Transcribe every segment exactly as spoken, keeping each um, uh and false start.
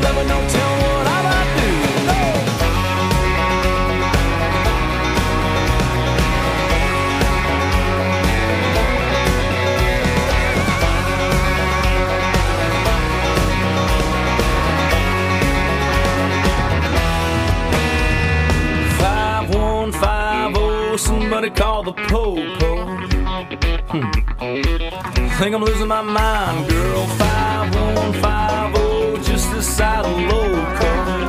Never know, tell what I might do. five one five oh, somebody call the po-po. Hmm. Think I'm losing my mind, girl. five one five oh, just this side of loco.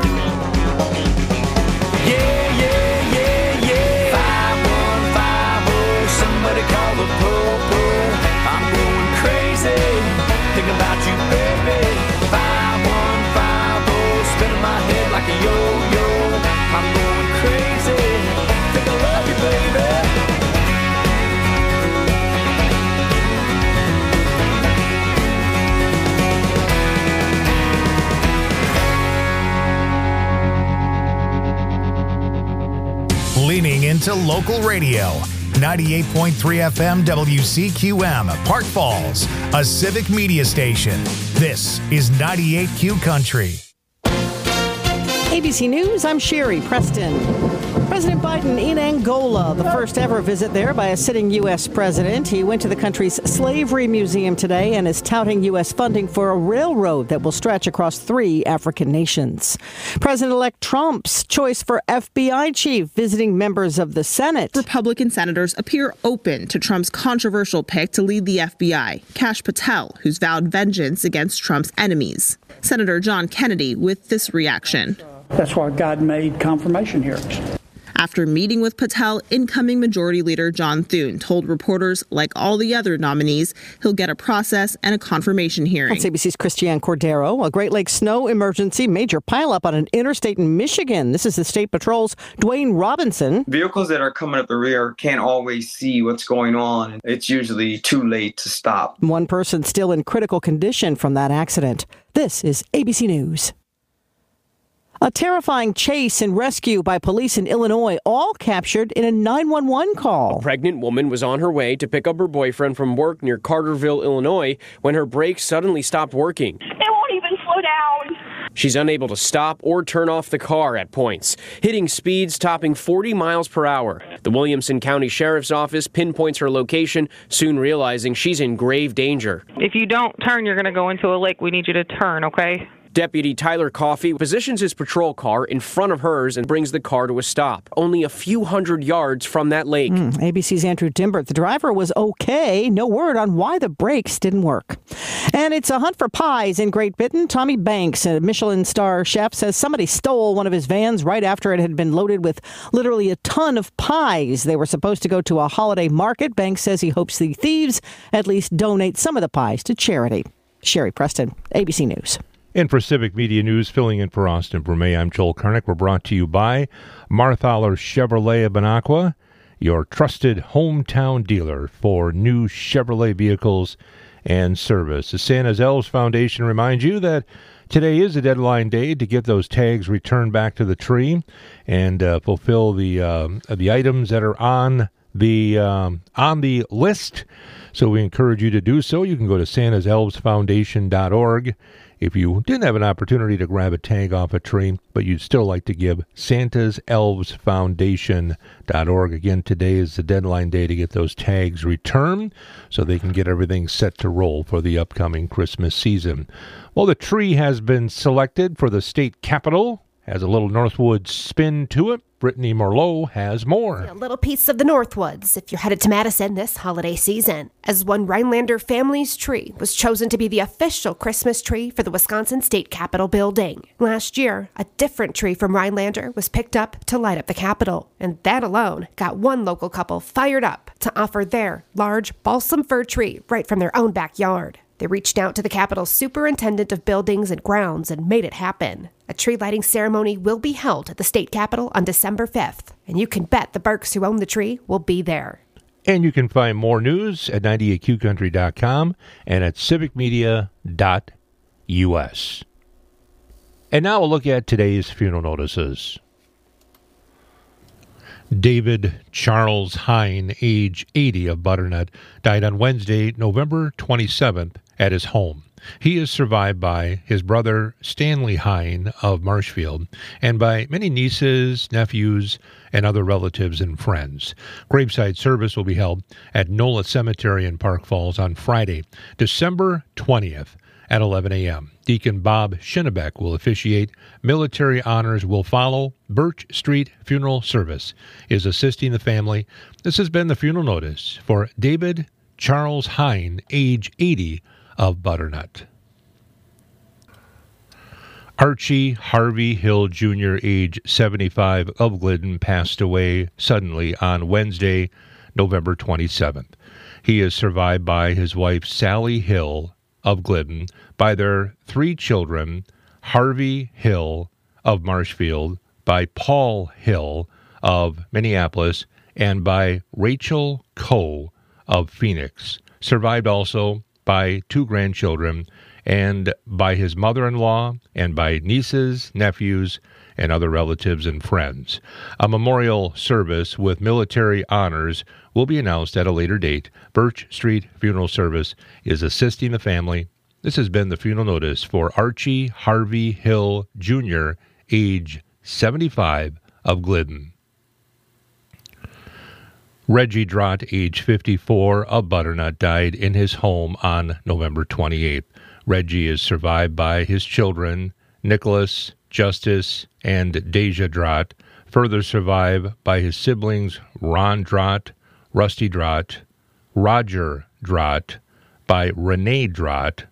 Yeah, yeah, yeah, yeah. five one five oh, somebody call the po-po. I'm going crazy, thinking about you, baby. five one five oh, spinning my head like a yo-yo. I'm going crazy, think I love you, baby. Leaning into local radio. ninety-eight point three F M W C Q M, Park Falls, a civic media station. This is ninety-eight Q Country. A B C News, I'm Sherry Preston. President Biden in Angola, the first ever visit there by a sitting U S president. He went to the country's slavery museum today and is touting U S funding for a railroad that will stretch across three African nations. President-elect Trump's choice for F B I chief visiting members of the Senate. Republican senators appear open to Trump's controversial pick to lead the F B I, Kash Patel, who's vowed vengeance against Trump's enemies. Senator John Kennedy with this reaction. That's why God made confirmation hearings. After meeting with Patel, incoming Majority Leader John Thune told reporters, like all the other nominees, he'll get a process and a confirmation hearing. That's A B C's Christiane Cordero. A Great Lakes snow emergency, major pileup on an interstate in Michigan. This is the State Patrol's Dwayne Robinson. Vehicles that are coming up the rear can't always see what's going on. It's usually too late to stop. One person still in critical condition from that accident. This is A B C News. A terrifying chase and rescue by police in Illinois, all captured in a nine one one call. A pregnant woman was on her way to pick up her boyfriend from work near Carterville, Illinois, when her brakes suddenly stopped working. They won't even slow down. She's unable to stop or turn off the car at points, hitting speeds topping forty miles per hour. The Williamson County Sheriff's Office pinpoints her location, soon realizing she's in grave danger. If you don't turn, you're going to go into a lake. We need you to turn, okay? Deputy Tyler Coffey positions his patrol car in front of hers and brings the car to a stop, only a few hundred yards from that lake. Mm, A B C's Andrew Dimbert. The driver was okay. No word on why the brakes didn't work. And it's a hunt for pies in Great Britain. Tommy Banks, a Michelin star chef, says somebody stole one of his vans right after it had been loaded with literally a ton of pies. They were supposed to go to a holiday market. Banks says he hopes the thieves at least donate some of the pies to charity. Sherry Preston, A B C News. And for Civic Media News, filling in for Austin Brumé, I'm Joel Karnick. We're brought to you by Marthaler Chevrolet of Bonacqua, your trusted hometown dealer for new Chevrolet vehicles and service. The Santa's Elves Foundation reminds you that today is a deadline day to get those tags returned back to the tree and uh, fulfill the uh, the items that are on the um, on the list. So we encourage you to do so. You can go to santas elves foundation dot org. If you didn't have an opportunity to grab a tag off a tree, but you'd still like to give, santas elves foundation dot org. Again, today is the deadline day to get those tags returned so they can get everything set to roll for the upcoming Christmas season. Well, the tree has been selected for the state capitol. Has a little Northwoods spin to it. Brittany Merlot has more. A little piece of the Northwoods if you're headed to Madison this holiday season, as one Rhinelander family's tree was chosen to be the official Christmas tree for the Wisconsin State Capitol building. Last year, a different tree from Rhinelander was picked up to light up the Capitol, and that alone got one local couple fired up to offer their large balsam fir tree right from their own backyard. They reached out to the Capitol's superintendent of buildings and grounds and made it happen. A tree lighting ceremony will be held at the state capitol on December fifth, and you can bet the Burks who own the tree will be there. And you can find more news at ninety-eight q country dot com and at civic media dot u s. And now we'll look at today's funeral notices. David Charles Hine, age eighty, of Butternut, died on Wednesday, November twenty-seventh, at his home. He is survived by his brother Stanley Hine of Marshfield and by many nieces, nephews, and other relatives and friends. Graveside service will be held at Nola Cemetery in Park Falls on Friday, December twentieth at eleven a.m. Deacon Bob Schinnebeck will officiate. Military honors will follow. Birch Street Funeral Service is assisting the family. This has been the funeral notice for David Charles Hine, age eighty, of Butternut. Archie Harvey Hill Junior, age seventy-five, of Glidden, passed away suddenly on Wednesday, November twenty-seventh. He is survived by his wife, Sally Hill, of Glidden, by their three children, Harvey Hill of Marshfield, by Paul Hill of Minneapolis, and by Rachel Coe of Phoenix. Survived also by two grandchildren, and by his mother-in-law, and by nieces, nephews, and other relatives and friends. A memorial service with military honors will be announced at a later date. Birch Street Funeral Service is assisting the family. This has been the funeral notice for Archie Harvey Hill Junior, age seventy-five, of Glidden. Reggie Drott, age fifty-four, of Butternut, died in his home on November twenty-eighth. Reggie is survived by his children, Nicholas, Justice, and Deja Drott, further survived by his siblings Ron Drott, Rusty Drott, Roger Drott, by Renee Drott,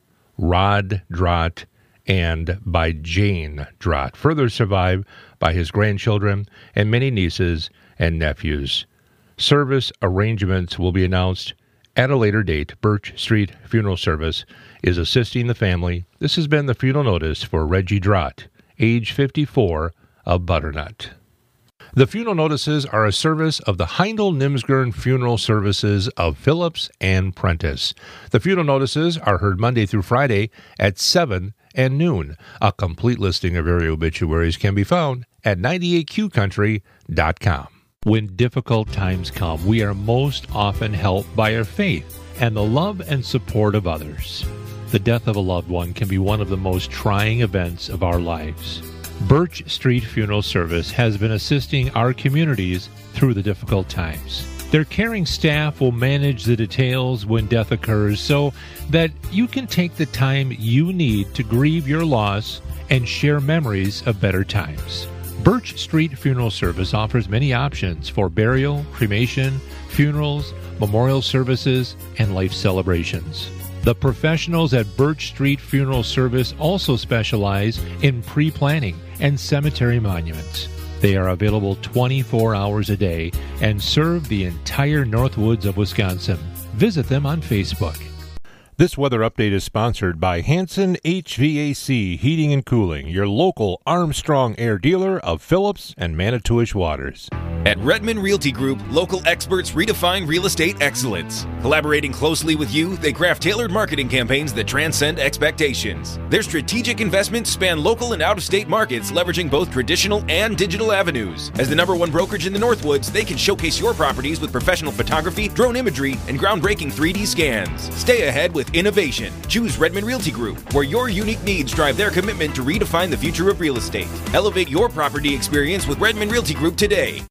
Rod Drott, and by Jane Drott, further survived by his grandchildren and many nieces and nephews. Service arrangements will be announced at a later date. Birch Street Funeral Service is assisting the family. This has been the funeral notice for Reggie Drott, age fifty-four, of Butternut. The funeral notices are a service of the Heindel Nimsgern Funeral Services of Phillips and Prentice. The funeral notices are heard Monday through Friday at seven and noon. A complete listing of area obituaries can be found at ninety-eight Q country dot com. When difficult times come, we are most often helped by our faith and the love and support of others. The death of a loved one can be one of the most trying events of our lives. Birch Street Funeral Service has been assisting our communities through the difficult times. Their caring staff will manage the details when death occurs so that you can take the time you need to grieve your loss and share memories of better times. Birch Street Funeral Service offers many options for burial, cremation, funerals, memorial services, and life celebrations. The professionals at Birch Street Funeral Service also specialize in pre-planning and cemetery monuments. They are available twenty-four hours a day and serve the entire Northwoods of Wisconsin. Visit them on Facebook. This weather update is sponsored by Hanson H V A C Heating and Cooling, your local Armstrong Air dealer of Phillips and Manitowish Waters. At Redmond Realty Group, local experts redefine real estate excellence. Collaborating closely with you, they craft tailored marketing campaigns that transcend expectations. Their strategic investments span local and out-of-state markets, leveraging both traditional and digital avenues. As the number one brokerage in the Northwoods, they can showcase your properties with professional photography, drone imagery, and groundbreaking three D scans. Stay ahead with innovation. Choose Redmond Realty Group, where your unique needs drive their commitment to redefine the future of real estate. Elevate your property experience with Redmond Realty Group today.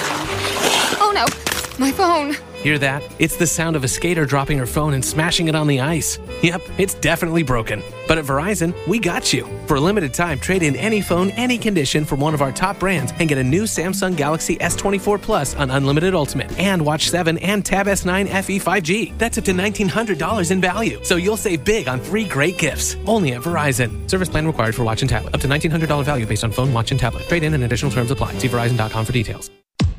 Oh no, my phone. Hear that? It's the sound of a skater dropping her phone and smashing it on the ice. Yep, it's definitely broken. But at Verizon, we got you. For a limited time, trade in any phone, any condition from one of our top brands and get a new Samsung Galaxy S twenty-four Plus on Unlimited Ultimate and Watch seven and Tab S nine F E five G. That's up to nineteen hundred dollars in value. So you'll save big on three great gifts. Only at Verizon. Service plan required for watch and tablet. Up to nineteen hundred dollars value based on phone, watch, and tablet. Trade in and additional terms apply. See Verizon dot com for details.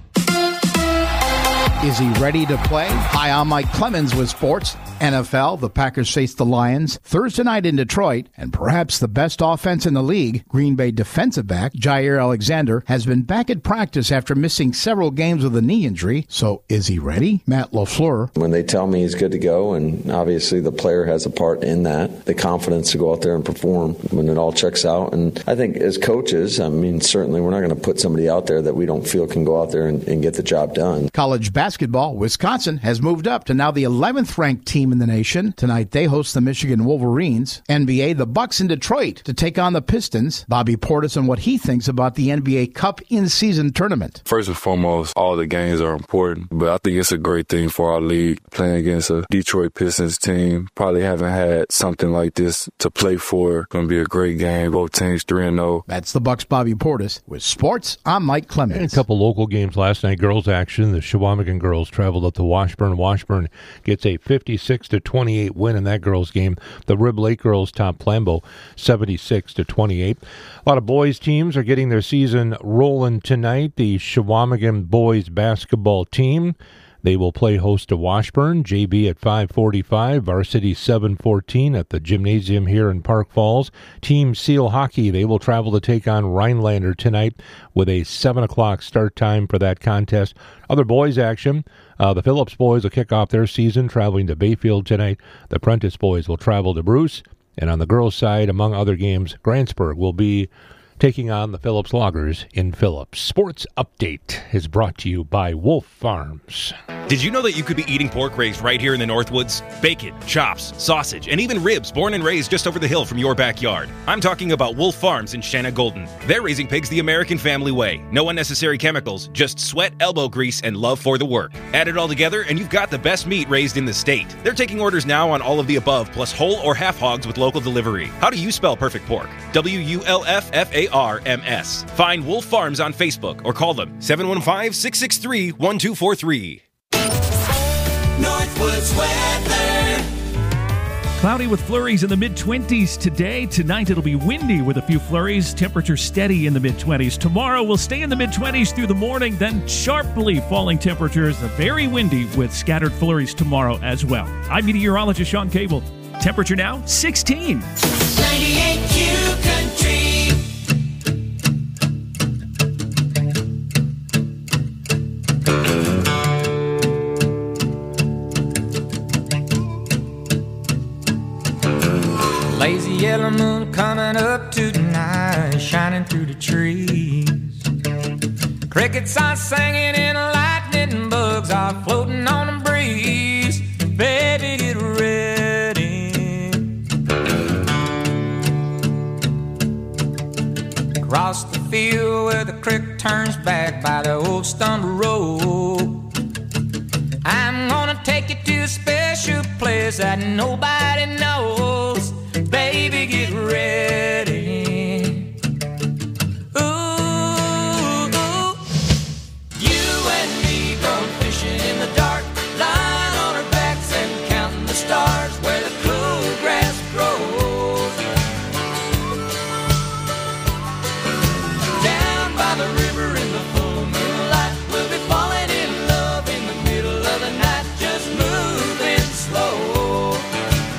Is he ready to play? Hi, I'm Mike Clemens with Sports. N F L, the Packers face the Lions Thursday night in Detroit, and perhaps the best offense in the league, Green Bay defensive back Jair Alexander has been back at practice after missing several games with a knee injury. So is he ready? Matt LaFleur. When they tell me he's good to go, and obviously the player has a part in that, the confidence to go out there and perform when it all checks out. And I think as coaches, I mean, certainly we're not going to put somebody out there that we don't feel can go out there and, and get the job done. College basketball basketball, Wisconsin has moved up to now the eleventh ranked team in the nation. Tonight they host the Michigan Wolverines. N B A, the Bucks in Detroit to take on the Pistons. Bobby Portis on what he thinks about the N B A Cup in-season tournament. First and foremost, all the games are important, but I think it's a great thing for our league. Playing against a Detroit Pistons team, probably haven't had something like this to play for. Going to be a great game. Both teams three and oh. That's the Bucks' Bobby Portis. With sports, I'm Mike Clemens. And a couple local games last night. Girls action. The Chequamegon girls traveled up to Washburn. Washburn gets a fifty-six to twenty-eight win in that girls game. The Rib Lake girls top Flambeau seventy-six to twenty-eight. A lot of boys teams are getting their season rolling tonight. The Chequamegon boys basketball team, they will play host to Washburn. J B at five forty-five, varsity seven fourteen at the gymnasium here in Park Falls. Team Seal Hockey, they will travel to take on Rhinelander tonight with a seven o'clock start time for that contest. Other boys action, uh, the Phillips boys will kick off their season traveling to Bayfield tonight. The Prentice boys will travel to Bruce. And on the girls' side, among other games, Grantsburg will be taking on the Phillips Loggers in Phillips. Sports Update is brought to you by Wolf Farms. Did you know that you could be eating pork raised right here in the Northwoods? Bacon, chops, sausage, and even ribs born and raised just over the hill from your backyard. I'm talking about Wolf Farms in Shanna Golden. They're raising pigs the American family way. No unnecessary chemicals, just sweat, elbow grease, and love for the work. Add it all together and you've got the best meat raised in the state. They're taking orders now on all of the above, plus whole or half hogs with local delivery. How do you spell perfect pork? W U L F F A R M S. Find Wolf Farms on Facebook or call them seven one five, six six three, one two four three. Northwoods weather. Cloudy with flurries in the mid-twenties today. Tonight it'll be windy with a few flurries. Temperature steady in the mid-twenties. Tomorrow we'll stay in the mid-twenties through the morning, then sharply falling temperatures. Very windy with scattered flurries tomorrow as well. I'm meteorologist Sean Cable. Temperature now sixteen. ninety-eight Q Country. Lazy yellow moon coming up tonight, shining through the trees. Crickets are singing and lightning bugs are floating on the breeze. Baby, get ready. Across the field where the creek turns back by the old stumble road, I'm gonna take you to a special place that nobody knows. Baby, get ready. Ooh, ooh. You and me going fishing in the dark, lying on our backs and counting the stars where the cool grass grows. Down by the river in the full moonlight, we'll be falling in love in the middle of the night, just moving slow.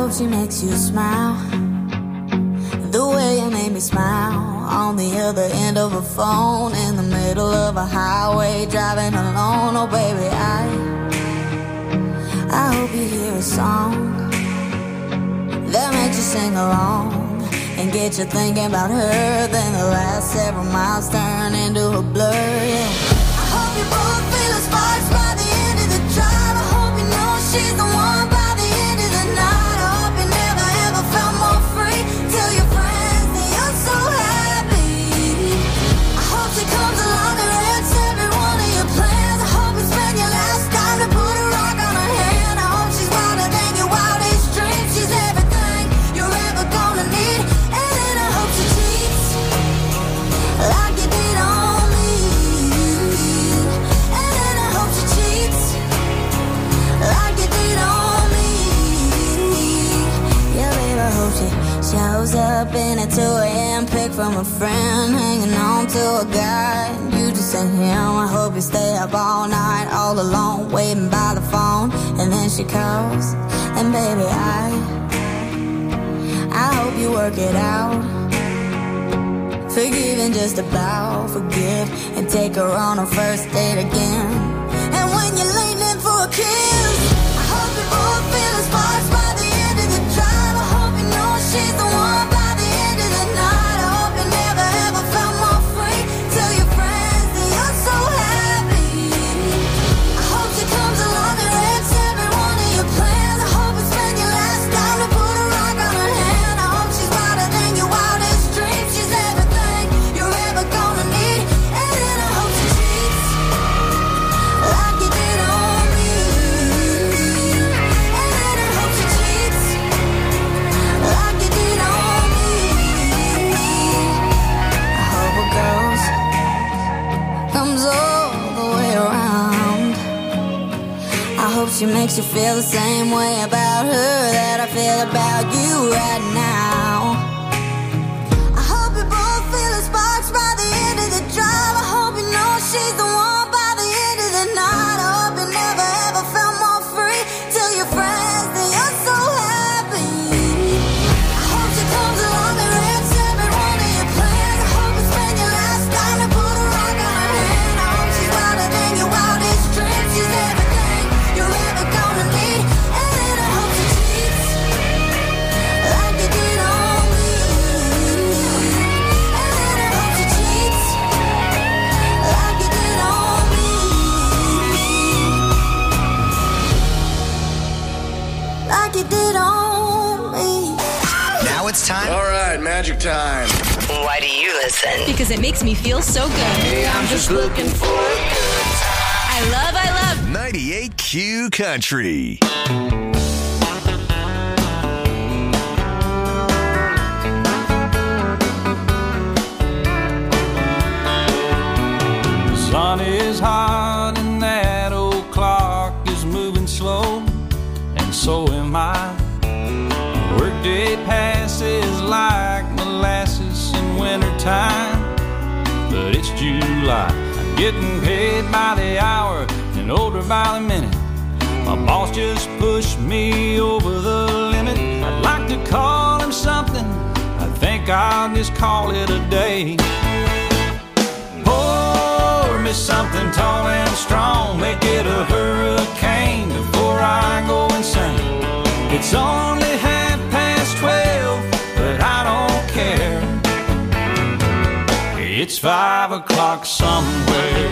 hope she makes you smile the way you made me smile on the other end of a phone in the middle of a highway driving alone. Oh baby, I I hope you hear a song that makes you sing along and get you thinking about her. Then the last several miles turn into a blur, yeah. I hope you both feel the sparks by the end of the drive. I hope you know she's the one by the end of the night. I hope you never ever felt more free. Tell your friends that you're so happy. I hope she comes along and wrecks every one of your plans. I hope you spend your last time to put a rock on her hand. I hope she's wilder than your wildest dreams. She's everything you're ever gonna need. And then I hope she cheats like you did on me. And then I hope she cheats like you did on me. Yeah, baby, I hope she shows up in a two a.m. pic from a friend, hanging on to a guy you just sent him. I hope you stay up all night, all alone, waiting by the phone. And then she calls, and baby, I I hope you work it out. Forgive and just about forgive, and take her on a first date again. And when you're leaning for a kiss, I hope you both feel the sparks by the end of the drive. I hope you know she's the one by the end of the night. I hope you never ever felt more free. Tell your friends that you're so happy. I hope she comes along and wrecks every one of your plans. I hope you spend your last time to put a rock on her hand. I hope she's wilder than your wildest dreams. She's everything you're ever gonna need. And then I hope she cheats like you did on me. And then I hope she cheats like you did on me. I hope a girl's comes all the way around. I hope she makes you feel the same way about her that I feel about you right now. I hope you both feel the sparks by the end of the drive. I hope you know she's the one by the end of the night. I hope you never ever felt more free. Tell your friends that you're so happy. I hope she comes along and wrecks every one of your plans. I hope you spend your last time to put a rock on her hand. I hope she's wilder than your wildest dreams. She's everything you're ever gonna need. And then I hope she cheats like you did on me. And then I hope she cheats like you did on me. Like you did on me. Now it's time. All right, magic time. Why do you listen? Because it makes me feel so good. Hey, I'm just looking for a good time. I love, I love. ninety-eight Q Country. The sun is hot and that old clock is moving slow, and so am I. Workday passes like molasses in wintertime, but it's July. I'm getting paid by the hour and older by the minute. My boss just pushed me over the limit. I'd like to call him something, I think I'll just call it a day. Pour me something tall and strong, make it a hurricane before I go insane. It's only half past twelve, but I don't care. It's five o'clock somewhere.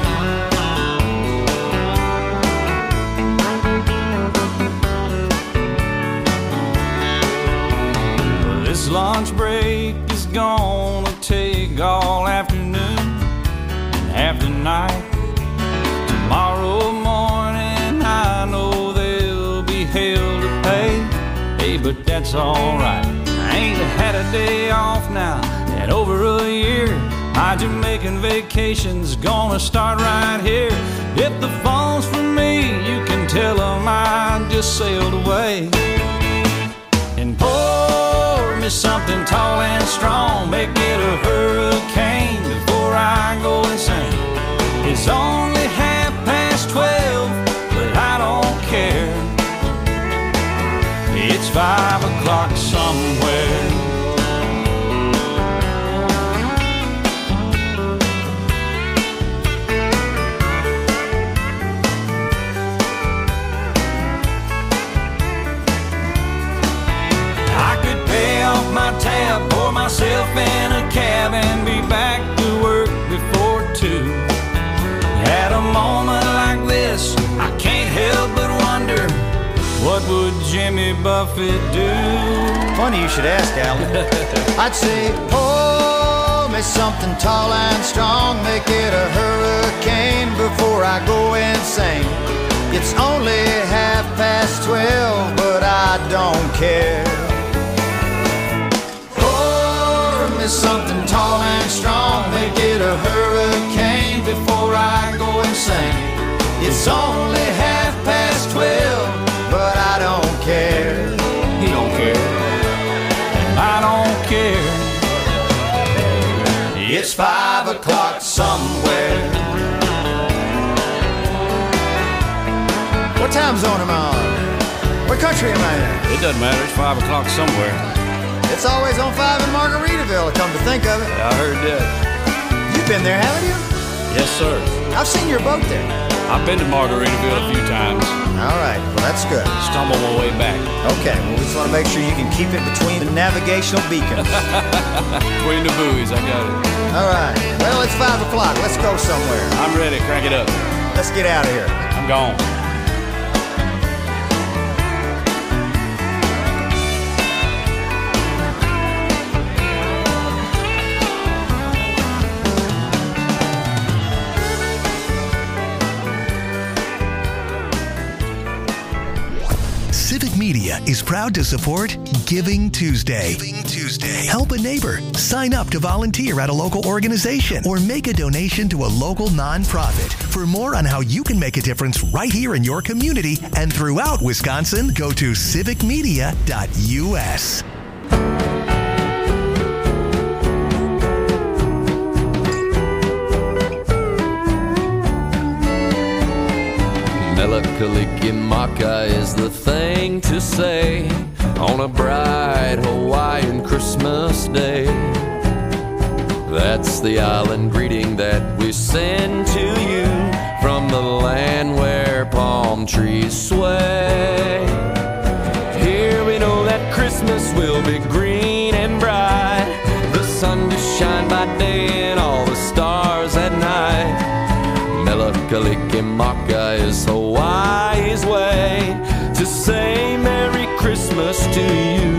This lunch break is gonna take all afternoon and half the night. Tomorrow morning I know there'll be hell to pay. Hey, but that's alright. I ain't had a day off now in over a year. My Jamaican vacation's gonna start right here. If the phone's for me, you can tell them I just sailed away. And pour me something tall and strong, make it a hurricane before I go insane. It's only half past twelve, but I don't care. It's five o'clock somewhere. I could pay off my tab, pour myself in a cab, and be back to work before two. At a moment like this, I can't help but wonder, what would Jimmy Buffett do? Funny you should ask, Alan. I'd say, pour me something tall and strong, make it a hurricane before I go insane. It's only half past twelve, but I don't care. Pour me something tall and strong, make it a hurricane before I go insane. It's only half past twelve, but I don't care. He don't care, and I don't care. It's five o'clock somewhere. What time zone am I on? What country am I in? It doesn't matter, it's five o'clock somewhere. It's always on five in Margaritaville, come to think of it. Yeah, I heard that. You've been there, haven't you? Yes, sir. I've seen your boat there. I've been to Margaritaville a few times. All right, well, that's good. Stumbled my way back. Okay, well, we just want to make sure you can keep it between the navigational beacons. Between the buoys, I got it. All right, well, it's five o'clock. Let's go somewhere. I'm ready. Crank it up. Let's get out of here. I'm gone. Civic Media is proud to support Giving Tuesday. Giving Tuesday. Help a neighbor. Sign up to volunteer at a local organization or make a donation to a local nonprofit. For more on how you can make a difference right here in your community and throughout Wisconsin, go to civic media dot U S. Melikilikimaka is the thing to say on a bright Hawaiian Christmas day. That's the island greeting that we send to you from the land where palm trees sway. Here we know that Christmas will be green and bright, the sun to shine by day and all the stars at night. Melikilikimaka is Hawaii's way to say Merry Christmas to you.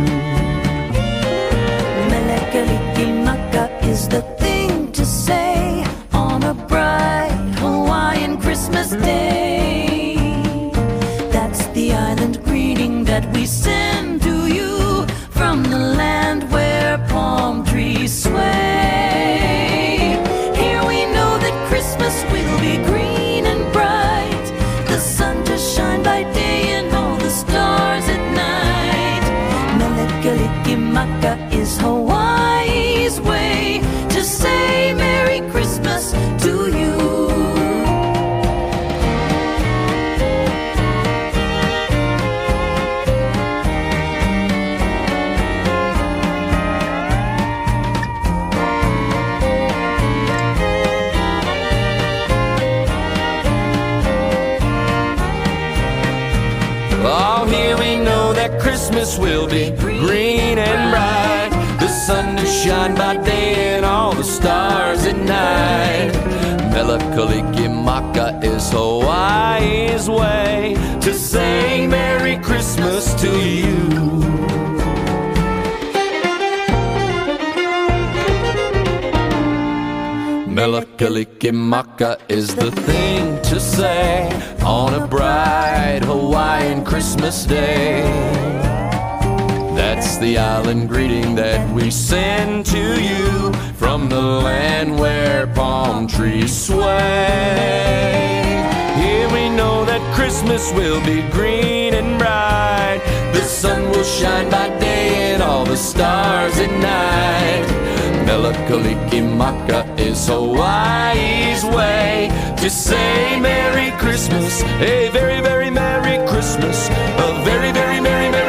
Melikilikimaka is the thing to say on a bright Hawaiian Christmas day. That's the island greeting that we send to you from the land where palm trees sway. Here we know that Christmas will be green and bright, the sun to shine by day and all the stars at night. Melikilikimaka is Hawaii's way to say Merry Christmas to you. Oh, here we know that Christmas will be green and bright, the sun to shine by day and all the stars at night. Melikilikimaka is Hawaii's way to say Merry Christmas to you. Melikilikimaka is the thing to say on a bright Hawaiian Christmas day. That's the island greeting that we send to you from the land where palm trees sway. Here we know that Christmas will be green and bright, the sun will shine by day and all the stars at night. Melikilikimaka is Hawaii's way to say Merry Christmas, a very, very Merry Christmas, a very, very Merry, Merry Christmas.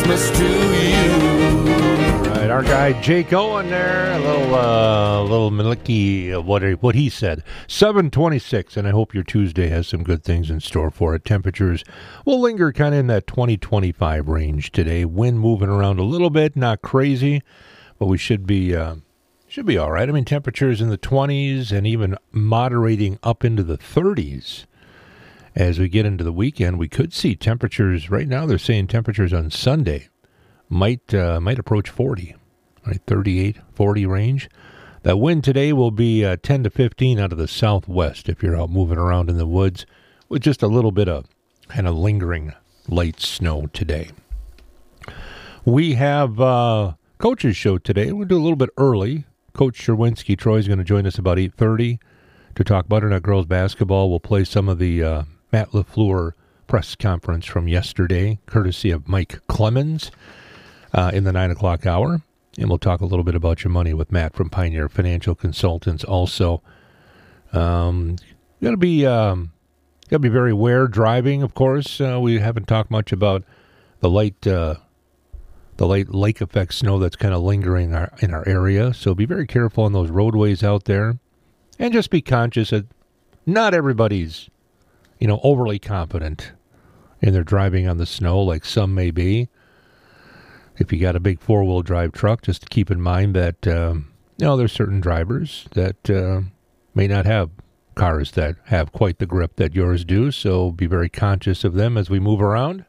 Christmas to you. All right, our guy Jake Owen there, a little, uh, little Miliki, uh, what what he said. seven twenty-six, and I hope your Tuesday has some good things in store for it. Temperatures will linger kind of in that twenty twenty-five range today. Wind moving around a little bit, not crazy, but we should be uh, should be all right. I mean, temperatures in the twenties and even moderating up into the thirties. As we get into the weekend, we could see temperatures. Right now, they're saying temperatures on Sunday might uh, might approach forty, right? thirty-eight, forty range. That wind today will be uh, ten to fifteen out of the southwest if you're out moving around in the woods, with just a little bit of kind of lingering light snow today. We have uh, Coach's Show today. We'll do a little bit early. Coach Sherwinski, Troy's going to join us about eight thirty to talk Butternut Girls basketball. We'll play some of the uh, Matt LaFleur press conference from yesterday, courtesy of Mike Clemens, uh, in the nine o'clock hour. And we'll talk a little bit about your money with Matt from Pioneer Financial Consultants. Also, um, you got to be um, got to be very aware driving. Of course, uh, we haven't talked much about the light uh, the light lake effect snow that's kind of lingering our, in our area. So be very careful on those roadways out there, and just be conscious that not everybody's, you know, overly confident in their driving on the snow, like some may be. If you got a big four-wheel drive truck, just keep in mind that, um, you know, there's certain drivers that uh, may not have cars that have quite the grip that yours do, so be very conscious of them as we move around.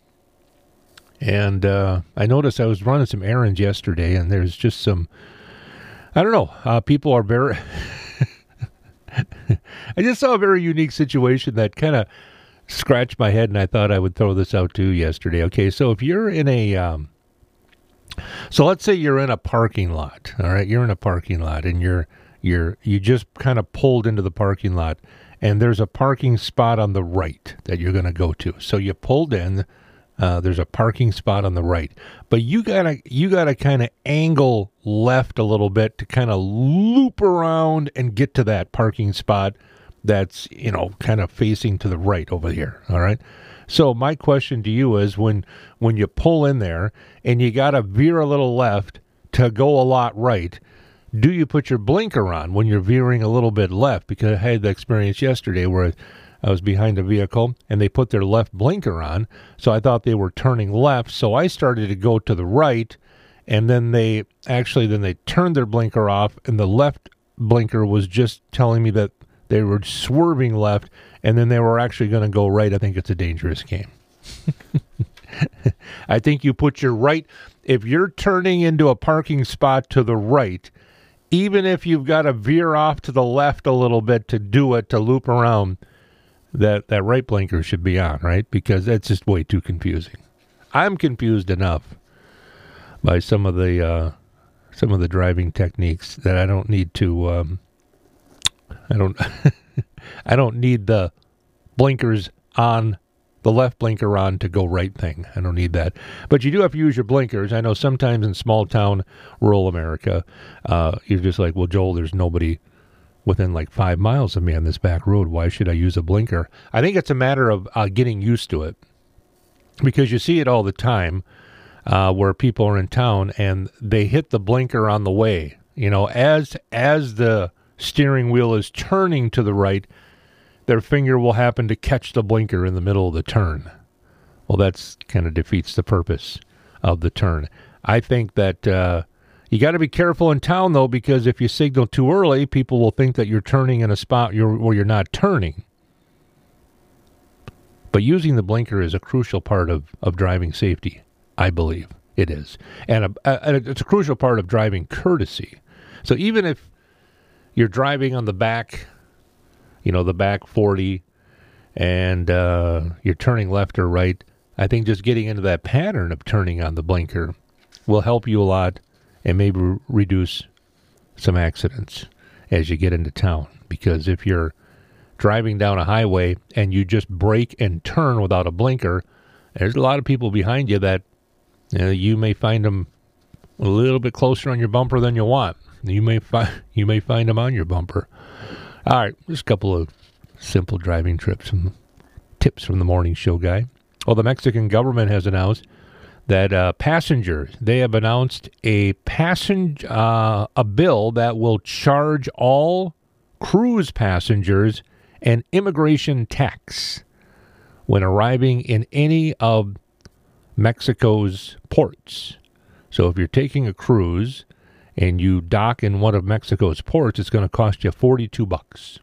And uh, I noticed I was running some errands yesterday, and there's just some, I don't know, uh, people are very... I just saw a very unique situation that kind of scratched my head, and I thought I would throw this out to you yesterday. Okay, so if you're in a... Um, So let's say you're in a parking lot, all right? You're in a parking lot, and you're you're you just kind of pulled into the parking lot, and there's a parking spot on the right that you're going to go to. So you pulled in, uh, there's a parking spot on the right, but you gotta you gotta kind of angle left a little bit to kind of loop around and get to that parking spot that's, you know, kind of facing to the right over here, all right? So my question to you is, when when you pull in there and you got to veer a little left to go a lot right, do you put your blinker on when you're veering a little bit left? Because I had the experience yesterday where I was behind a vehicle and they put their left blinker on, so I thought they were turning left, so I started to go to the right, and then they actually then they turned their blinker off, and the left blinker was just telling me that they were swerving left, and then they were actually going to go right. I think it's a dangerous game. I think you put your right, if you're turning into a parking spot to the right, even if you've got to veer off to the left a little bit to do it, to loop around, that, that right blinker should be on, right? Because that's just way too confusing. I'm confused enough by some of the uh, some of the driving techniques that I don't need to... Um, I don't I don't need the blinkers on, the left blinker on to go right thing. I don't need that. But you do have to use your blinkers. I know sometimes in small town, rural America, uh, you're just like, well, Joel, there's nobody within like five miles of me on this back road. Why should I use a blinker? I think it's a matter of uh, getting used to it, because you see it all the time uh, where people are in town and they hit the blinker on the way. You know, as as the steering wheel is turning to the right, their finger will happen to catch the blinker in the middle of the turn. Well, that's kind of defeats the purpose of the turn. I think that uh, you got to be careful in town, though, because if you signal too early, people will think that you're turning in a spot you're, where you're not turning. But using the blinker is a crucial part of, of driving safety, I believe it is. And a, a, it's a crucial part of driving courtesy. So even if you're driving on the back, you know, the back forty, and uh, you're turning left or right, I think just getting into that pattern of turning on the blinker will help you a lot and maybe re- reduce some accidents as you get into town. Because if you're driving down a highway and you just brake and turn without a blinker, there's a lot of people behind you that, you know, you may find them a little bit closer on your bumper than you want. You may find you may find them on your bumper. All right, just a couple of simple driving trips, some tips from the morning show guy. Well, the Mexican government has announced that uh, passengers, they have announced a passenger uh, a bill that will charge all cruise passengers an immigration tax when arriving in any of Mexico's ports. So if you're taking a cruise and you dock in one of Mexico's ports, it's going to cost you forty-two bucks.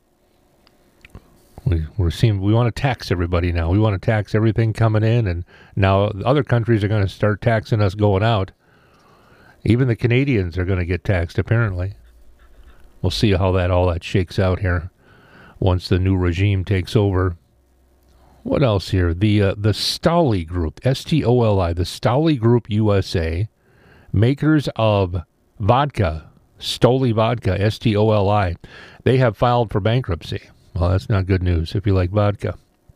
We, we're seeing, we want to tax everybody now. We want to tax everything coming in, and now other countries are going to start taxing us going out. Even the Canadians are going to get taxed, apparently. We'll see how that all that shakes out here once the new regime takes over. What else here? The uh, the Stoli Group, S T O L I, the Stoli Group U S A, makers of vodka, Stoli Vodka, S T O L I, they have filed for bankruptcy. Well, that's not good news if you like vodka.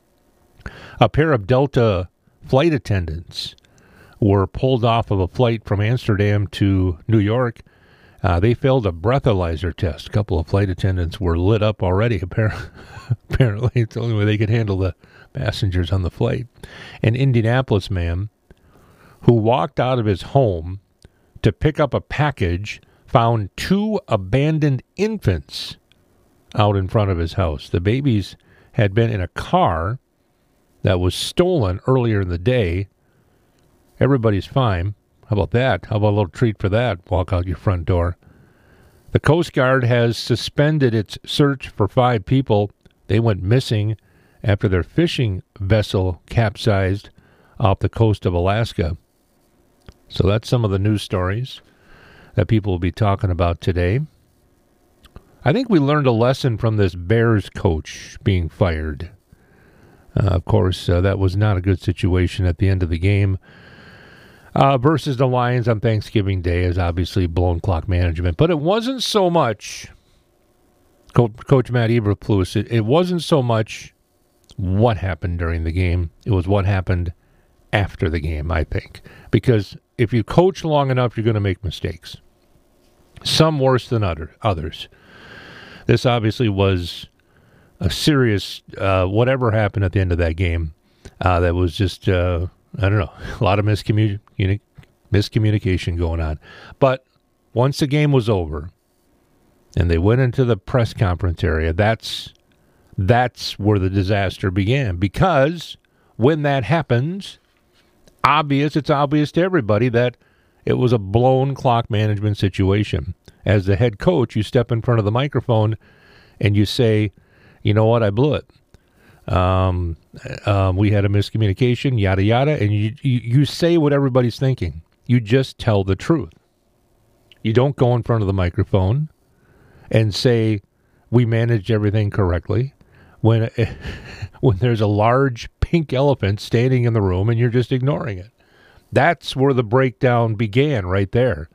A pair of Delta flight attendants were pulled off of a flight from Amsterdam to New York. Uh, they failed a breathalyzer test. A couple of flight attendants were lit up already, apparently. Apparently, it's the only way they could handle the passengers on the flight. An Indianapolis man who walked out of his home to pick up a package found two abandoned infants out in front of his house. The babies had been in a car that was stolen earlier in the day. Everybody's fine. How about that? How about a little treat for that? Walk out your front door. The Coast Guard has suspended its search for five people. They went missing after their fishing vessel capsized off the coast of Alaska. So that's some of the news stories that people will be talking about today. I think we learned a lesson from this Bears coach being fired. Uh, of course, uh, that was not a good situation at the end of the game. Uh, versus the Lions on Thanksgiving Day is obviously blown clock management. But it wasn't so much, Co- Coach Matt Eberflus, it, it wasn't so much what happened during the game. It was what happened after the game, I think. Because if you coach long enough, you're going to make mistakes. Some worse than other, others. This obviously was a serious, uh, whatever happened at the end of that game, uh, that was just, uh, I don't know, a lot of miscommun- miscommunication going on. But once the game was over and they went into the press conference area, that's that's where the disaster began. Because when that happens, obvious, it's obvious to everybody that it was a blown clock management situation. As the head coach, you step in front of the microphone and you say, you know what, I blew it. Um, um, we had a miscommunication, yada, yada, and you, you, you say what everybody's thinking. You just tell the truth. You don't go in front of the microphone and say, we managed everything correctly, when, when there's a large pink elephant standing in the room and you're just ignoring it. That's where the breakdown began, right there.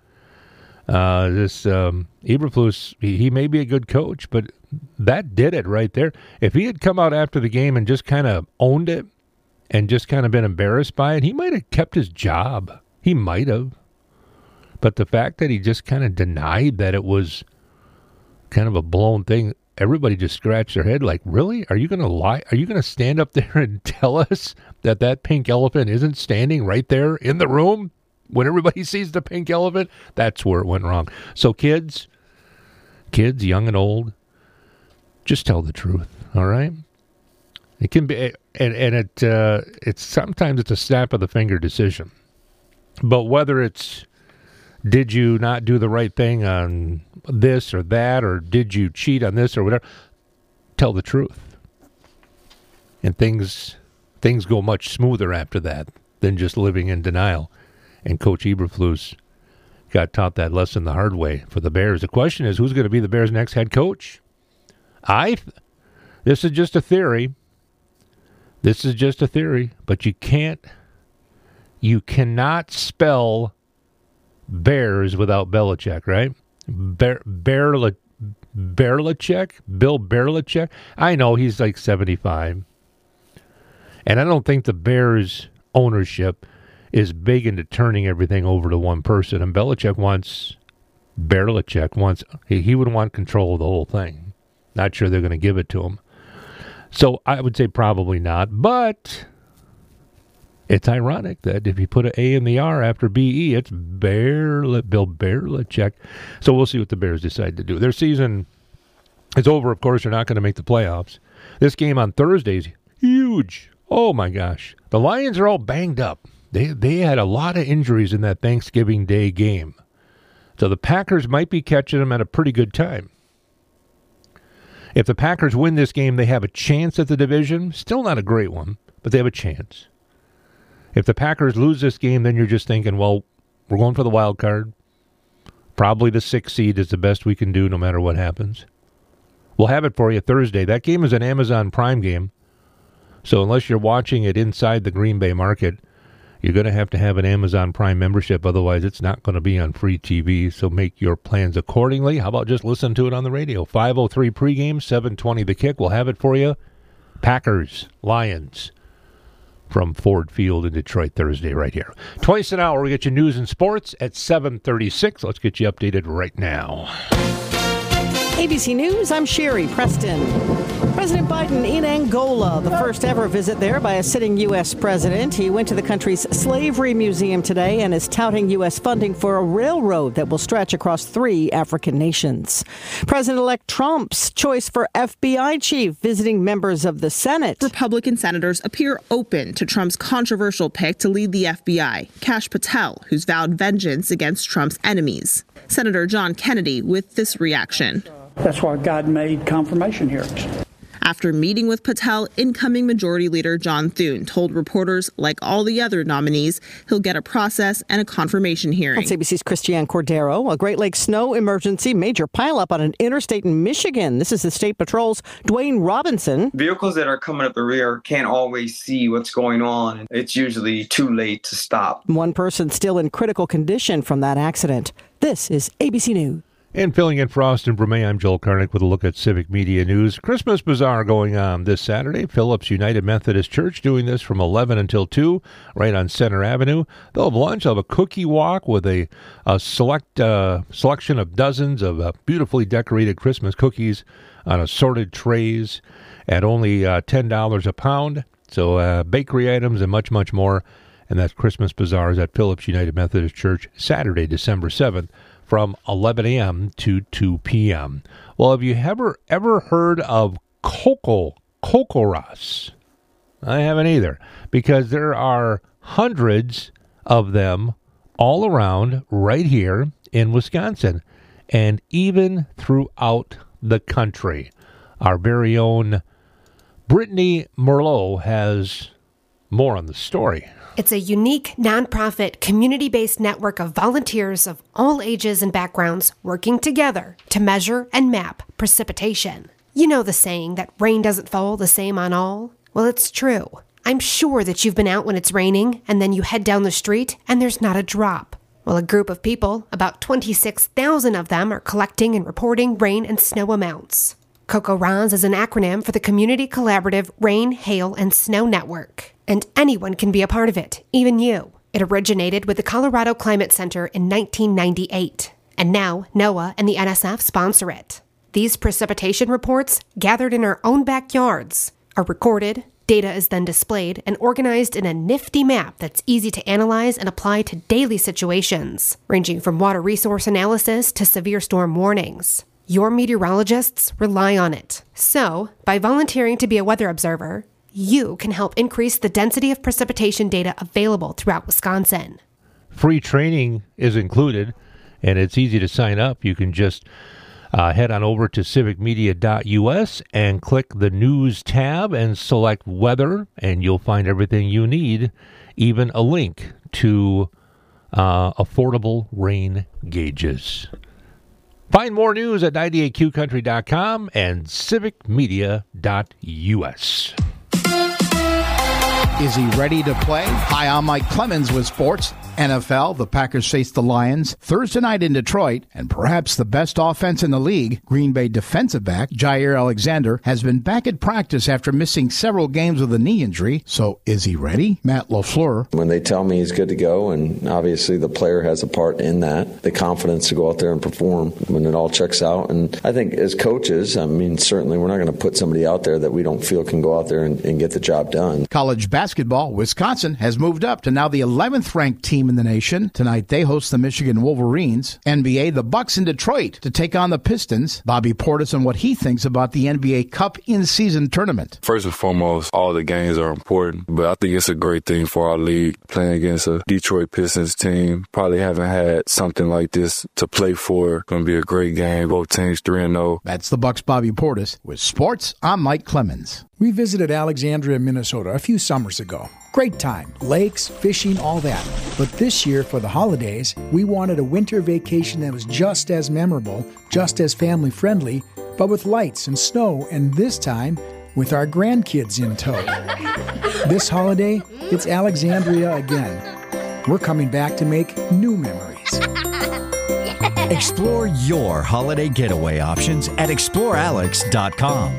Uh, this um, Eberflus, he, he may be a good coach, but that did it right there. If he had come out after the game and just kind of owned it and just kind of been embarrassed by it, he might have kept his job. He might have. But the fact that he just kind of denied that it was kind of a blown thing, everybody just scratched their head like, really? Are you going to lie? Are you going to stand up there and tell us that that pink elephant isn't standing right there in the room? When everybody sees the pink elephant, that's where it went wrong. So kids, kids, young and old, just tell the truth, all right? It can be, and, and it uh, it's sometimes it's a snap of the finger decision. But whether it's, did you not do the right thing on this or that, or did you cheat on this or whatever, tell the truth. And things things go much smoother after that than just living in denial. And Coach Eberflus got taught that lesson the hard way for the Bears. The question is, who's going to be the Bears' next head coach? I. This is just a theory. This is just a theory, but you can't, you cannot spell Bears without Belichick, right? Bear, Bear, Belichick? Bill Belichick? I know he's like seventy-five. And I don't think the Bears ownership is big into turning everything over to one person. And Belichick wants, Belichick wants, he, he would want control of the whole thing. Not sure they're going to give it to him. So I would say probably not. But It's ironic that if you put an A in the R after B E, it's Bear, Bill Belichick. So we'll see what the Bears decide to do. Their season is over, of course. They're not going to make the playoffs. This game on Thursday is huge. Oh, my gosh. The Lions are all banged up. They, they had a lot of injuries in that Thanksgiving Day game. So the Packers might be catching them at a pretty good time. If the Packers win this game, they have a chance at the division. Still not a great one, but they have a chance. If the Packers lose this game, then you're just thinking, well, we're going for the wild card. Probably the sixth seed is the best we can do no matter what happens. We'll have it for you Thursday. That game is an Amazon Prime game. So unless you're watching it inside the Green Bay market, you're going to have to have an Amazon Prime membership. Otherwise, it's not going to be on free T V. So make your plans accordingly. How about just listen to it on the radio? five oh three pregame, seven twenty the kick. We'll have it for you. Packers, Lions. From Ford Field in Detroit Thursday right here. Twice an hour, we get you news and sports at seven thirty-six. Let's get you updated right now. A B C News, I'm Sherry Preston. President Biden in Angola, the first ever visit there by a sitting U S president. He went to the country's slavery museum today and is touting U S funding for a railroad that will stretch across three African nations. President-elect Trump's choice for F B I chief visiting members of the Senate. Republican senators appear open to Trump's controversial pick to lead the F B I, Kash Patel, who's vowed vengeance against Trump's enemies. Senator John Kennedy with this reaction. That's why God made confirmation hearings. After meeting with Patel, incoming Majority Leader John Thune told reporters, like all the other nominees, he'll get a process and a confirmation hearing. That's A B C's Christiane Cordero. A Great Lakes snow emergency, major pileup on an interstate in Michigan. This is the State Patrol's Dwayne Robinson. Vehicles that are coming up the rear can't always see what's going on. It's usually too late to stop. One person still in critical condition from that accident. This is A B C News. And filling in for Austin Brumé, I'm Joel Karnick with a look at Civic Media News. Christmas Bazaar going on this Saturday. Phillips United Methodist Church doing this from eleven until two, right on Center Avenue. They'll have lunch. They'll have a cookie walk with a, a select uh, selection of dozens of uh, beautifully decorated Christmas cookies on assorted trays at only uh, ten dollars a pound. So uh, bakery items and much, much more. And that's Christmas Bazaars at Phillips United Methodist Church, Saturday, December seventh. From eleven a.m. to two p.m. Well, have you ever ever heard of Coco, Cocoras? I haven't either, because there are hundreds of them all around right here in Wisconsin, and even throughout the country. Our very own Brittany Merlot has more on the story. It's a unique, nonprofit, community-based network of volunteers of all ages and backgrounds working together to measure and map precipitation. You know the saying that rain doesn't fall the same on all? Well, it's true. I'm sure that you've been out when it's raining, and then you head down the street, and there's not a drop. Well, a group of people, about twenty-six thousand of them, are collecting and reporting rain and snow amounts. CocoRAS is an acronym for the Community Collaborative Rain, Hail, and Snow Network. And anyone can be a part of it, even you. It originated with the Colorado Climate Center in nineteen ninety-eight. And now, NOAA and the N S F sponsor it. These precipitation reports, gathered in our own backyards, are recorded, data is then displayed, and organized in a nifty map that's easy to analyze and apply to daily situations, ranging from water resource analysis to severe storm warnings. Your meteorologists rely on it. So, by volunteering to be a weather observer, you can help increase the density of precipitation data available throughout Wisconsin. Free training is included, and it's easy to sign up. You can just uh, head on over to civic media dot u s and click the News tab and select Weather, and you'll find everything you need, even a link to uh, affordable rain gauges. Find more news at ninety-eight Q country dot com and civic media dot u s. Is he ready to play? Hi, I'm Mike Clemens with sports. N F L, the Packers face the Lions Thursday night in Detroit, and perhaps the best offense in the league, Green Bay defensive back Jair Alexander, has been back at practice after missing several games with a knee injury. So is he ready? Matt LaFleur. When they tell me he's good to go, and obviously the player has a part in that, the confidence to go out there and perform when it all checks out. And I think as coaches, I mean, certainly we're not going to put somebody out there that we don't feel can go out there and, and get the job done. College basketball basketball, Wisconsin has moved up to now the eleventh ranked team in the nation. Tonight they host the Michigan Wolverines. N B A, the Bucks in Detroit to take on the Pistons. Bobby Portis on what he thinks about the N B A Cup in-season tournament. First and foremost, all the games are important, but I think it's a great thing for our league. Playing against a Detroit Pistons team, probably haven't had something like this to play for. Going to be a great game. Both teams three and oh. That's the Bucks' Bobby Portis. With sports, I'm Mike Clemens. We visited Alexandria, Minnesota a few summers ago. Great time. Lakes, fishing, all that. But this year, for the holidays, we wanted a winter vacation that was just as memorable, just as family-friendly, but with lights and snow, and this time, with our grandkids in tow. This holiday, it's Alexandria again. We're coming back to make new memories. Explore your holiday getaway options at explore alex dot com.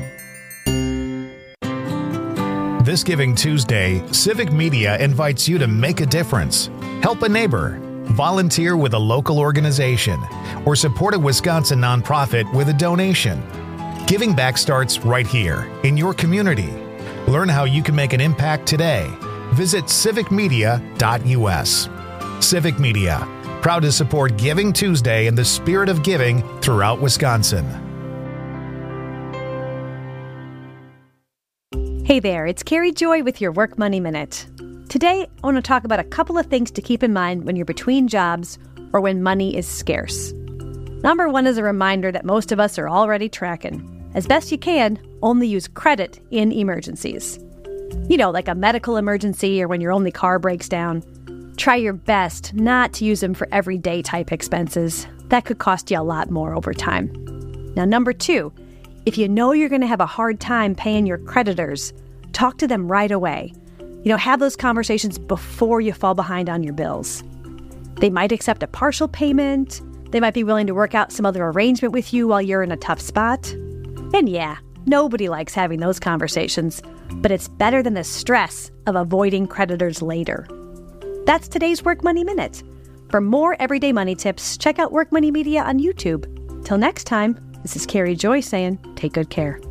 This Giving Tuesday, Civic Media invites you to make a difference. Help a neighbor, volunteer with a local organization, or support a Wisconsin nonprofit with a donation. Giving back starts right here, in your community. Learn how you can make an impact today. Visit civic media dot u s. Civic Media, proud to support Giving Tuesday in the spirit of giving throughout Wisconsin. Hey there, it's Carrie Joy with your Work Money Minute. Today, I want to talk about a couple of things to keep in mind when you're between jobs or when money is scarce. Number one is a reminder that most of us are already tracking. As best you can, only use credit in emergencies. You know, like a medical emergency or when your only car breaks down. Try your best not to use them for everyday type expenses. That could cost you a lot more over time. Now, number two, if you know you're going to have a hard time paying your creditors, talk to them right away. You know, have those conversations before you fall behind on your bills. They might accept a partial payment. They might be willing to work out some other arrangement with you while you're in a tough spot. And yeah, nobody likes having those conversations, but it's better than the stress of avoiding creditors later. That's today's Work Money Minute. For more everyday money tips, check out Work Money Media on YouTube. Till next time, this is Carrie Joy saying, take good care.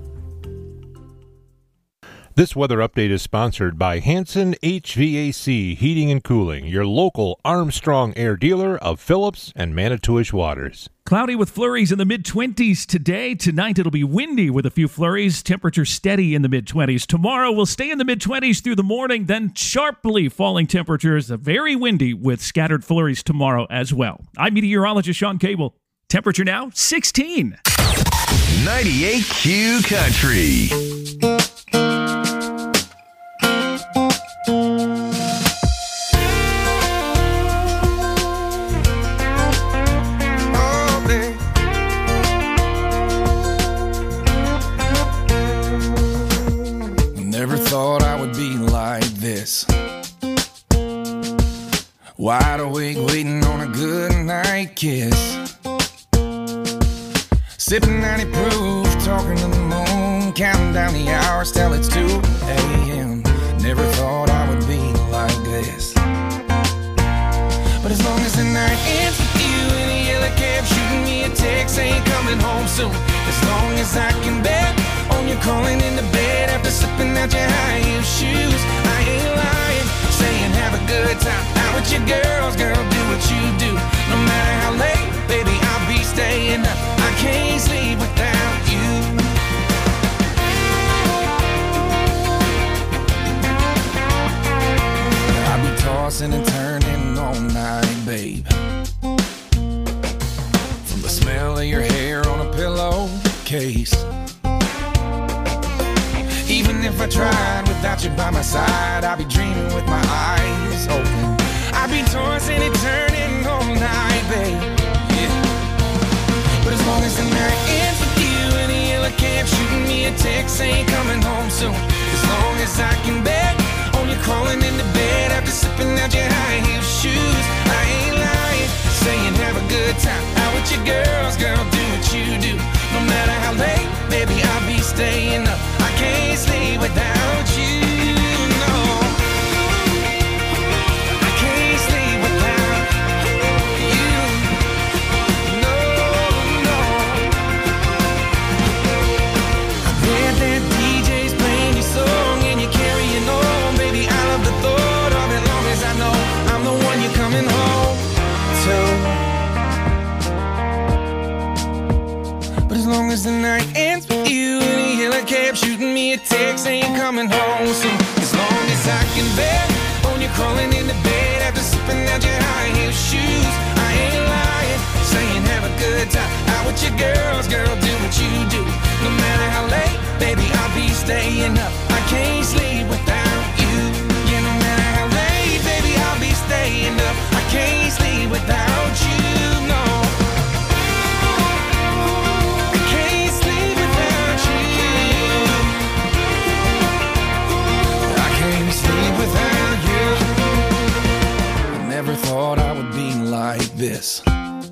This weather update is sponsored by Hanson H V A C Heating and Cooling, your local Armstrong Air dealer of Phillips and Manitowish Waters. Cloudy with flurries in the mid-twenties today. Tonight it'll be windy with a few flurries. Temperature steady in the mid-twenties. Tomorrow we'll stay in the mid-twenties through the morning, then sharply falling temperatures. Very windy with scattered flurries tomorrow as well. I'm meteorologist Sean Cable. Temperature now, sixteen. ninety-eight Q Country. Never thought I would be like this. Wide awake waiting on a good night kiss. Sipping ninety proof, talking to the moon, counting down the hours till it's two a.m. Never thought I would be like this. But as long as the night ends with you in a yellow cab, shooting me a text saying coming home soon. As long as I can bet on you calling into bed after slipping out your high heel shoes, I ain't lying, saying have a good time out with your girls, girl, do what you do. No matter how late, baby, I'll be staying up. I can't sleep without you. I'll be tossing and turning all night, babe. From the smell of your hair on a pillowcase. Even if I tried without you by my side, I'd be dreaming with my eyes open. I'd be tossing and turning all night, babe. But as long as the night ends with you in a yellow cab, shooting me a text saying coming home soon. As long as I can bet on you crawling into bed after slipping out your high heel shoes, I ain't lying, saying have a good time out with your girls, girl, do what you do. No matter how late, baby, I'll be staying up. I can't sleep without you, no. I can't sleep without you. That D J's playing your song and you're carrying on, baby, I love as the night ends with you in a yellow cab, shooting me a text saying you're coming home soon. As long as I can bet on you crawling into bed after sipping out your high heel shoes, I ain't lying, saying have a good time out with your girls, girl, do what you do. No matter how late, baby, I'll be staying up. I can't sleep without you. Yeah, no matter how late, baby, I'll be staying up. I can't sleep without you, no. I can't sleep without you. I can't sleep without you. I never thought I would be like this.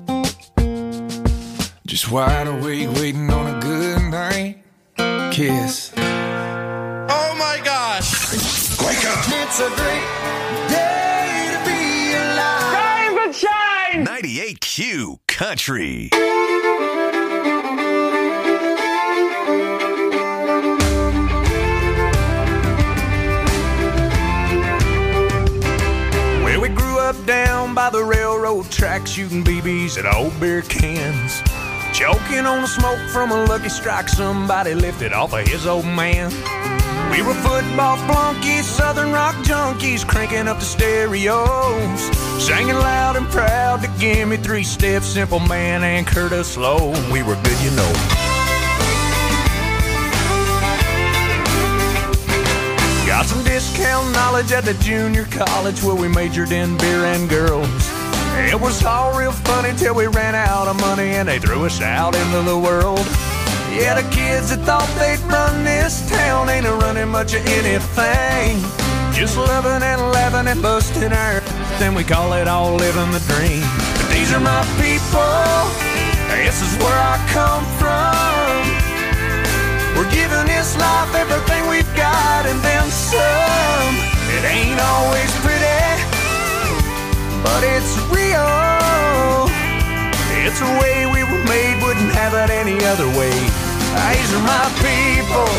Just wide awake, waiting on a good night kiss. Oh my gosh! Wake up! It's a great day to be alive. Rise and shine! ninety-eight Q Country. Well, we grew up down by the railroad track, shooting B Bs at old beer cans. Choking on the smoke from a Lucky Strike somebody lifted off of his old man. We were football flunkies, southern rock junkies, cranking up the stereos, singing loud and proud to Gimme Three Steps, Simple Man, and Curtis Slow. We were good, you know. Got some discount knowledge at the junior college where we majored in beer and girls. It was all real funny till we ran out of money and they threw us out into the world. Yeah, the kids that thought they'd run this town ain't a running much of anything. Just loving and laughing and busting our then we call it all living the dream. But these are my people, this is where I come from. We're giving this life everything we've got and then some. It ain't always pretty, but it's real. It's the way we were made, wouldn't have it any other way. These are my people.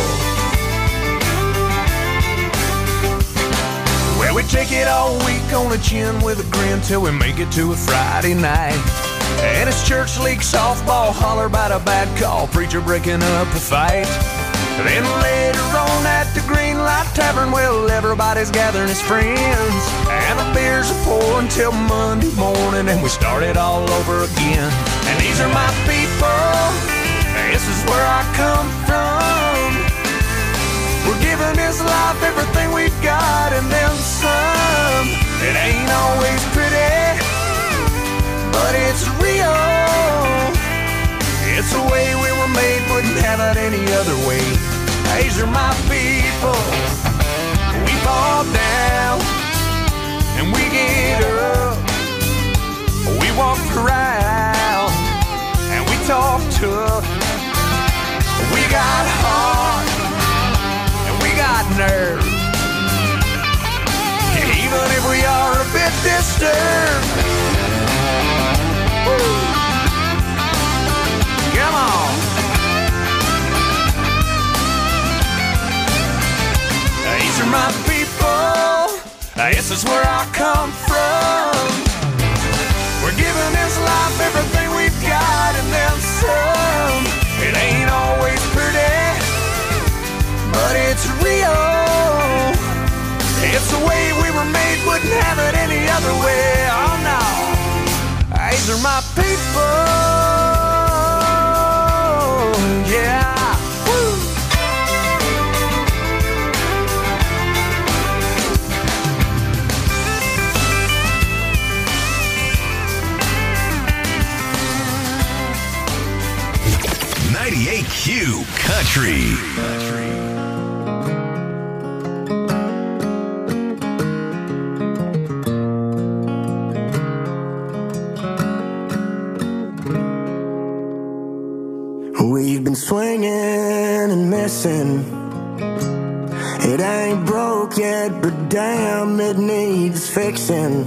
Well, we take it all week on the chin with a grin till we make it to a Friday night. And it's church league softball, holler about a bad call, preacher breaking up a fight. Then later on at the Green Light Tavern, well, everybody's gathering as friends, and the beers are pouring till Monday morning, and we start it all over again. And these are my people, this is where I come from. We're giving this life everything we've got and then some. It ain't always pretty, but it's real. It's the way we were made, wouldn't have it any other way. These are my people. We fall down and we get up. We walk around and we talk tough. We got heart and we got nerve. Even if we are a bit disturbed. Woo. Come on. These are my people. This is where I come from. We're giving this life everything we've got and then some. It ain't always pretty, but it's real. It's the way we were made, wouldn't have it any other way. Oh no, these are my people. Yeah. Woo. ninety-eight Q Country. Country. We've been swinging and missing. It ain't broke yet, but damn, it needs fixing.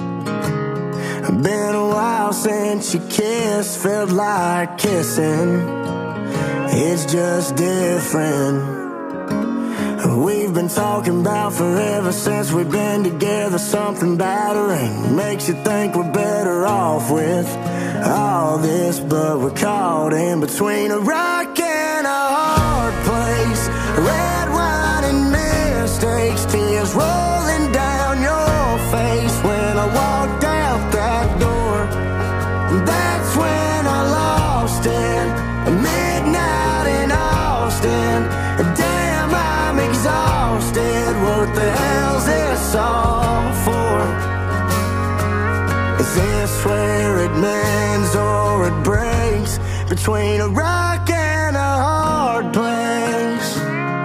Been a while since you kissed, felt like kissing. It's just different. We've been talking about forever since we've been together. Something about her ain't makes you think we're better off with all this, but we're caught in between a rock and a hard place. Red wine and mistakes, tears rolling down your face. When I walked out that door, that's when I lost it. Midnight in Austin, damn, I'm exhausted. What the hell's this all for? Is this where it mends or it breaks? Between a rock and a hard place.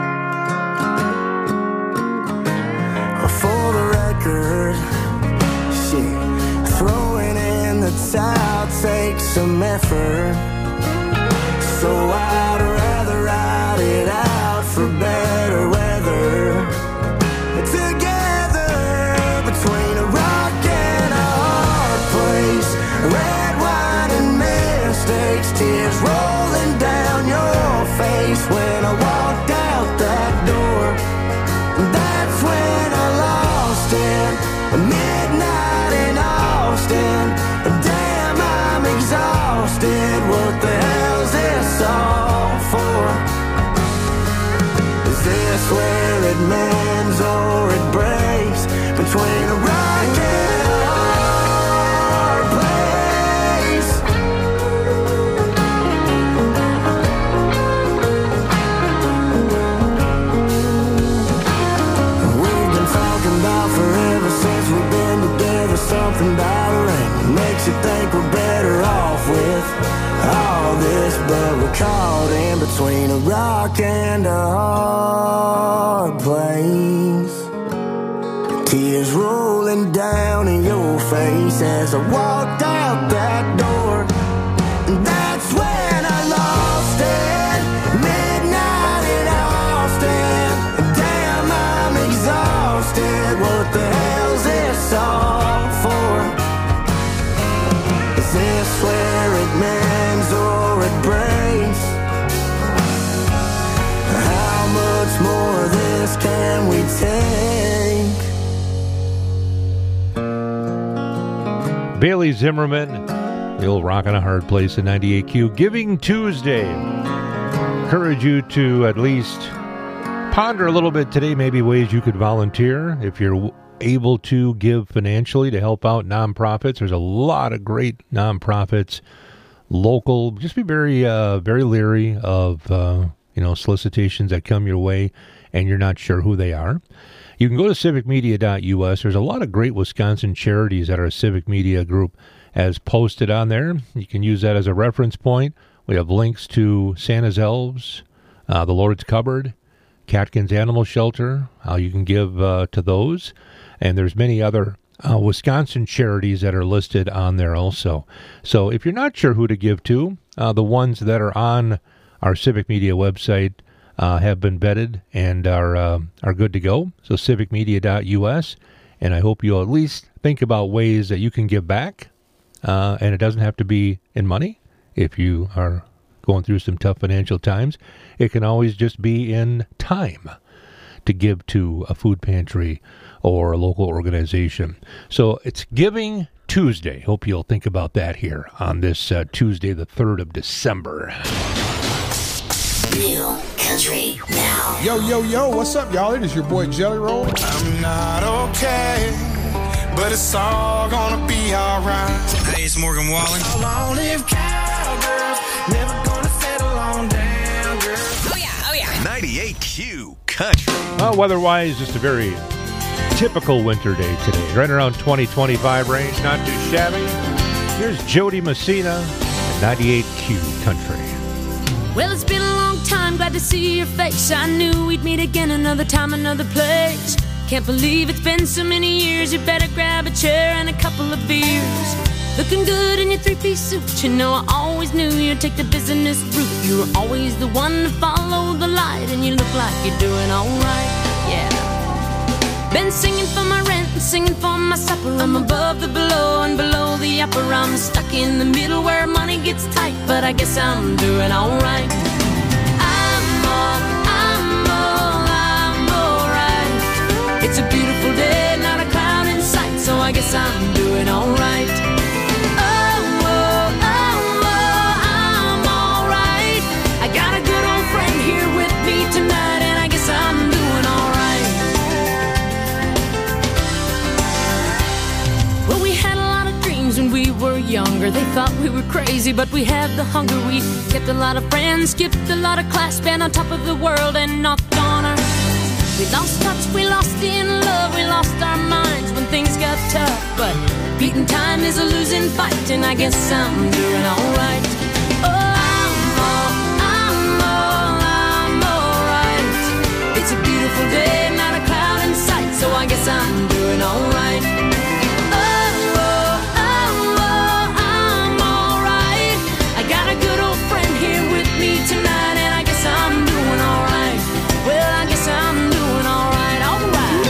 For the record, shit, throwing in the towel takes some effort. So I'd rather ride it out for better weather. Together, between a rock and a hard place. Red wine and mistakes, tears rolling down your face. When I walked out that door, that's when I lost it. Midnight in Austin, damn, I'm exhausted. What the hell's this all for? Is this where it mends or it breaks? Between a rock and a hard place. We've been talking about forever since we've been together. Something about a ring makes you think we're better off with all this, but we're caught in between a rock and a hard place. Tears rolling down in your face as I walked out that door. And that's when I lost it. Midnight in Austin. Damn, I'm exhausted. What the hell's this all for? Is this where it mends or it breaks? How much more of this can we take? Bailey Zimmerman, the old Rockin' a Hard Place in ninety-eight Q. Giving Tuesday. Encourage you to at least ponder a little bit today, maybe ways you could volunteer if you're able to give financially to help out nonprofits. There's a lot of great nonprofits, local. Just be very, uh, very leery of, uh, you know, solicitations that come your way and you're not sure who they are. You can go to civic media dot U S. There's a lot of great Wisconsin charities that our Civic Media group has posted on there. You can use that as a reference point. We have links to Santa's Elves, uh, the Lord's Cupboard, Catkins Animal Shelter, how you can give uh, to those. And there's many other uh, Wisconsin charities that are listed on there also. So if you're not sure who to give to, uh, the ones that are on our Civic Media website uh, have been vetted and are uh, are good to go. So civic media dot U S. And I hope you'll at least think about ways that you can give back. Uh, and it doesn't have to be in money. If you are going through some tough financial times, it can always just be in time to give to a food pantry or a local organization. So it's Giving Tuesday. Hope you'll think about that here on this uh, Tuesday, the third of December. New Country Now. Yo, yo, yo, what's up, y'all? It is your boy Jelly Roll. I'm not okay, but it's all gonna be alright. Hey, it's Morgan Wallen. Long live cowgirls, never gonna settle on down, girl. Oh yeah, oh yeah. ninety-eight Q Country. Well, weather-wise, just a very typical winter day today. Right around twenty, twenty-five range, not too shabby. Here's Jody Messina at ninety-eight Q Country. Well, it's been a long time, glad to see your face. I knew we'd meet again another time, another place. Can't believe it's been so many years. You better grab a chair and a couple of beers. Looking good in your three-piece suit. You know I always knew you'd take the business route. You were always the one to follow the light, and you look like you're doing alright, yeah. Been singing for my rent and singing for my supper. I'm above the below and below the upper. I'm stuck in the middle where money gets tight, but I guess I'm doing alright. I'm all, I'm all, I'm alright. It's a beautiful day, not a cloud in sight, so I guess I'm doing alright. Oh, oh, oh, oh, I'm alright. I got a good old younger, they thought we were crazy, but we had the hunger. We kept a lot of friends, skipped a lot of class, been on top of the world and knocked on our. We lost touch, we lost in love, we lost our minds when things got tough. But beating time is a losing fight, and I guess I'm doing alright. Oh, I'm all, I'm all, I'm alright. It's a beautiful day, not a cloud in sight, so I guess I'm doing alright. Tonight, and I guess I'm doing alright. Well, I guess I'm doing alright, alright.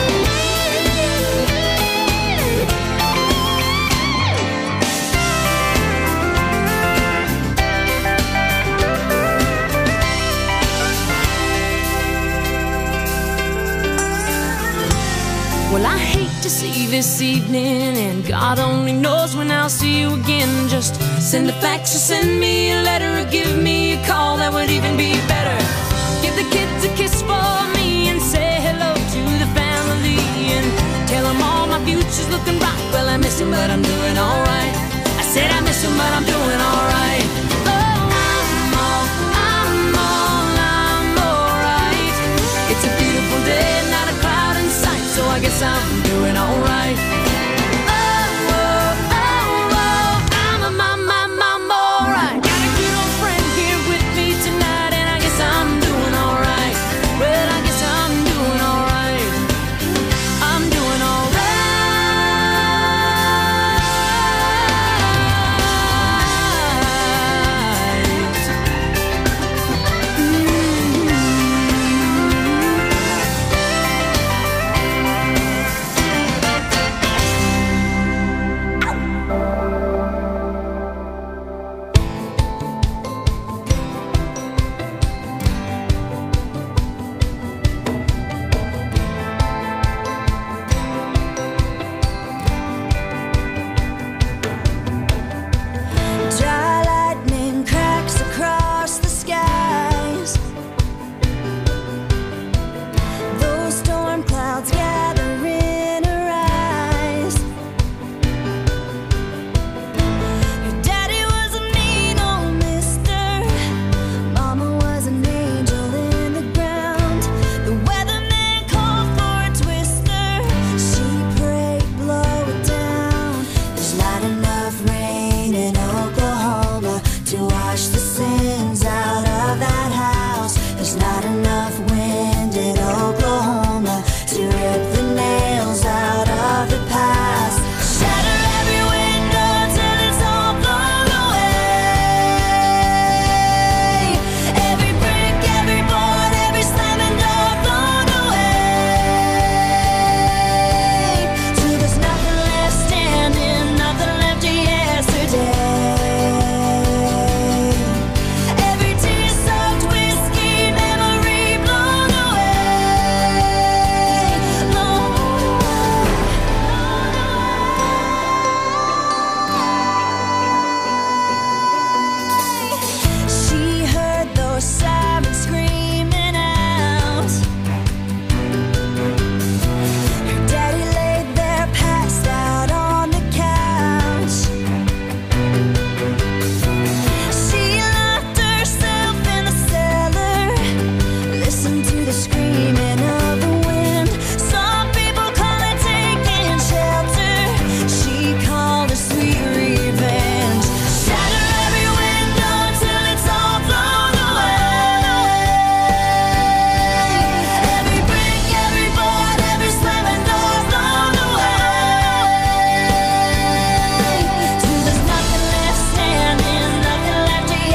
Well, I hate to see this evening, and God only knows when I'll see you again. Just send a fax or send me a letter or give me a call, that would even be better. Give the kids a kiss for me and say hello to the family, and tell them all my future's looking bright. Well, I miss them, but I'm doing alright. I said I miss them, but I'm doing alright.